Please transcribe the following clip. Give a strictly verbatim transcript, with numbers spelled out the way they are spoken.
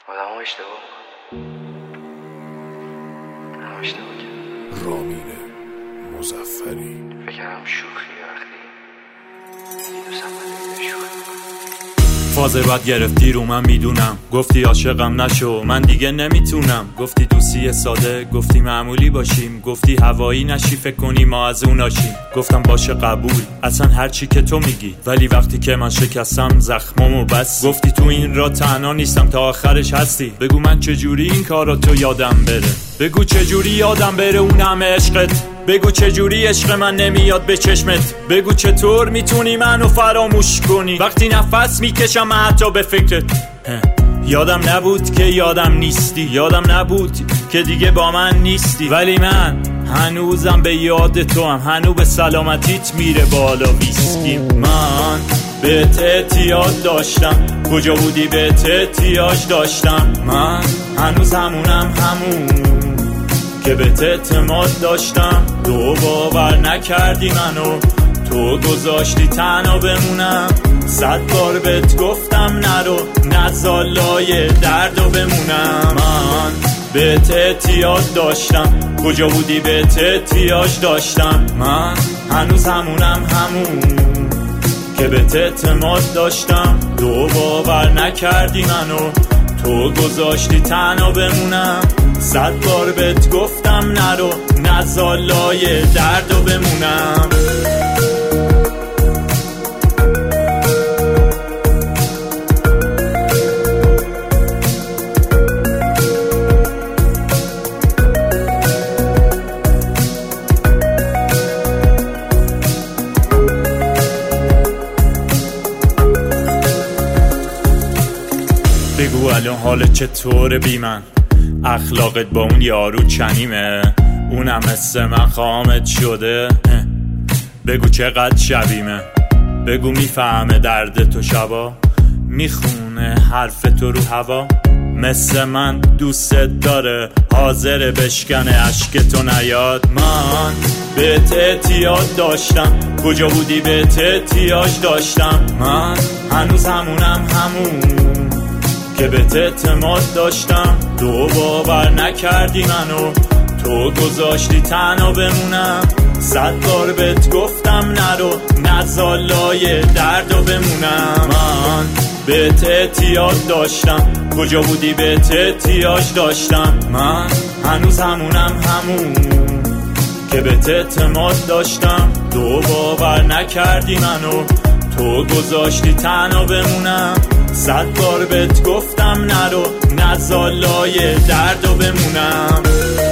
آدم ها اشتباه هم اشتباه کرد. رامین مظفری فکرم شوخی وقتی دیدو سمت شوخی فازه بد گرفتی رو من میدونم، گفتی عاشقم نشو من دیگه نمیتونم، گفتی دوستی ساده، گفتی معمولی باشیم، گفتی هوایی نشی فکر کنی ما از اون ناشیم. گفتم باشه قبول اصلا هرچی که تو میگی، ولی وقتی که من شکستم زخمامو بس. گفتی تو این را تنها نیستم تا آخرش هستی، بگو من چجوری این کارا تو یادم بره، بگو چجوری یادم بره اون همه عشقت، بگو چجوری عشق من نمیاد به چشمت، بگو چطور میتونی منو فراموش کنی وقتی نفس میکشم حتی به فکرت. یادم نبود که یادم نیستی، یادم نبود که دیگه با من نیستی، ولی من هنوزم به یاد تو هم، هنوز به سلامتیت میره بالا ویسکی. من بهت اعتیاد داشتم، کجا بودی بهت احتیاج داشتم، من هنوز همونم همون که بهت اعتماد داشتم. تو باور نکردی منو، تو گذاشتی تنها بمونم، صد بار بهت گفتم نرو نزالای دردو بمونم. من بهت اعتیاد داشتم، کجا بودی بهت احتیاج داشتم، من هنوز همونم همون که بهت اعتماد داشتم. تو باور نکردی منو، تو گذاشتی تنها بمونم، صد بار بهت گفتم نرو نزالای دردو بمونم. بگو الان حالت چطوره بی من، اخلاقت با اون یارو چنیمه، اونم مثل من خامت شده، بگو چقدر شبیمه، بگو میفهمه درد تو شبا، میخونه حرف تو رو هوا، مثل من دوستت داره حاضر بشکنه عشق تو نیاد. من بهت اعتیاد داشتم، کجا بودی بهت احتیاج داشتم، من هنوز همونم همون که بهت اعتماد داشتم. تو باور نکردی منو، تو گذاشتی تنها بمونم، صد بار بهت گفتم نرو نزالای دردو بمونم. من بهت اعتیاد داشتم، کجا بودی بهت احتیاج داشتم، من هنوز همونم همون که بهت اعتماد داشتم. تو باور نکردی منو، تو گذاشتی تنها بمونم، صد بار بهت گفتم نرو نزالای دردو بمونم.